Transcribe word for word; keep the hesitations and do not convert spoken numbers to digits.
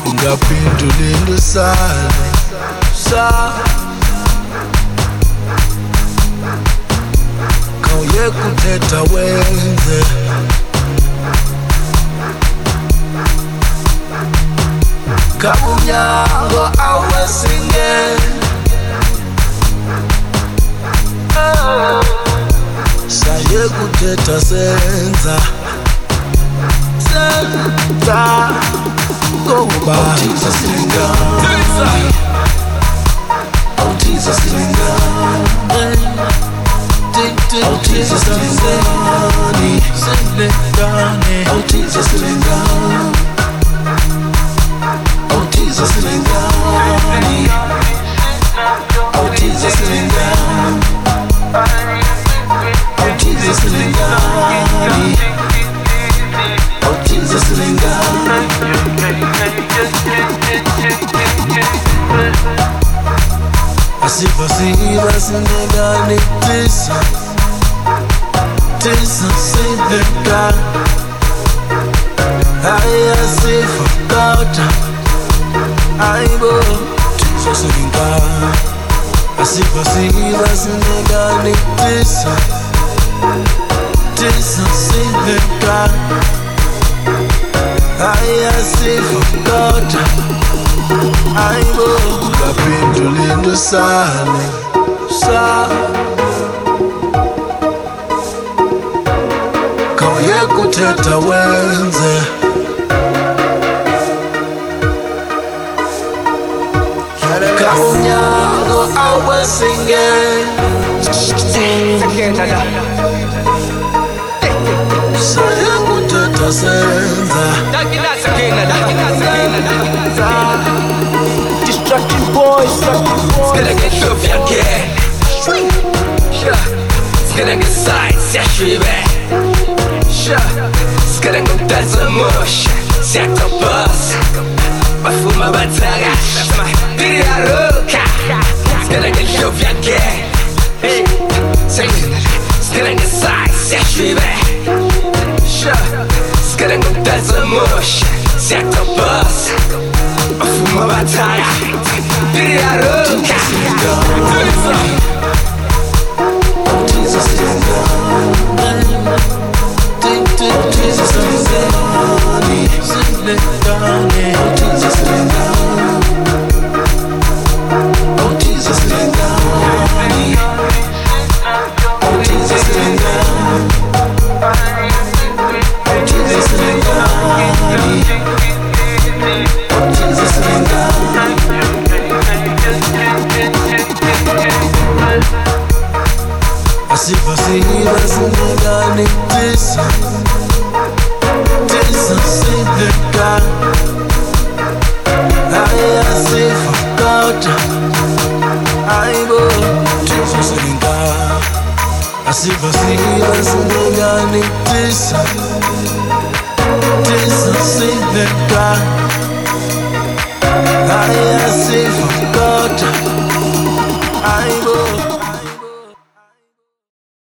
ngapindulile sale sa kawuye kuthetha wenze kabumnyango awesinge saye kuthetha senza senza ngoba uThixo silingani uThixo silingani uThixo silingani silingani uThixo silingani uThixo silingani uThixo silingani uThixo silingani oh Jesus silingani asifa siva silingani tisa tisa silingani ay asifa kota aibo tisa silingani asifa siva silingani tisa tisa silingani I asifa kota aibo ngapindulile sale sa kawuye kuthetha wenze kabumnyango awesinge saye kuthetha senza Distracting boys, it's gonna get you if you get it's gonna get sights, yeah, she back it's gonna go dance a mush, c'est ton boss bafuma bataga, that's my video loca it's gonna get you if you get it's gonna get sights, yeah, she back it's gonna go dance a mush, c'est ton boss bafuma bataga, video loca Jesus silingani Jesus silingani silingani oh Jesus silingani oh Jesus silingani oh Jesus silingani oh Jesus silingani oh Jesus silingani asifa siva silingani tisa tisa silingani ay asifa kota aibo tisa silingani asifa siva silingani tisa tisa silingani ay